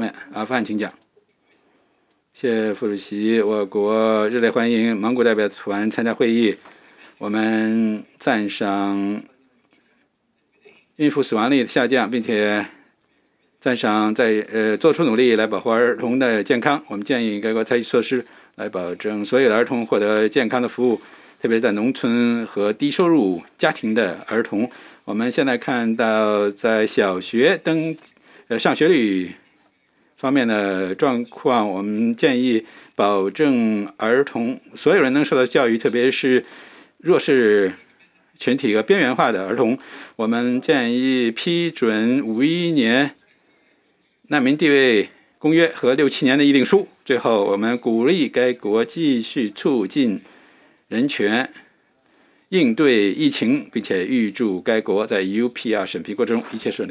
们。阿富汗，请讲。谢谢副主席，我国热烈欢迎蒙古代表团参加会议。我们赞赏孕妇死亡率下降，并且赞赏做出努力来保护儿童的健康。我们建议该国采取措施来保证所有的儿童获得健康的服务，特别是在农村和低收入家庭的儿童。我们现在看到在小学上学率方面的状况，我们建议保证所有人能受到教育，特别是弱势群体和边缘化的儿童。我们建议批准51年难民地位公约和67年的议定书。最后，我们鼓励该国继续促进人权，应对疫情，并且预祝该国在 UPR 审批过程中一切顺利。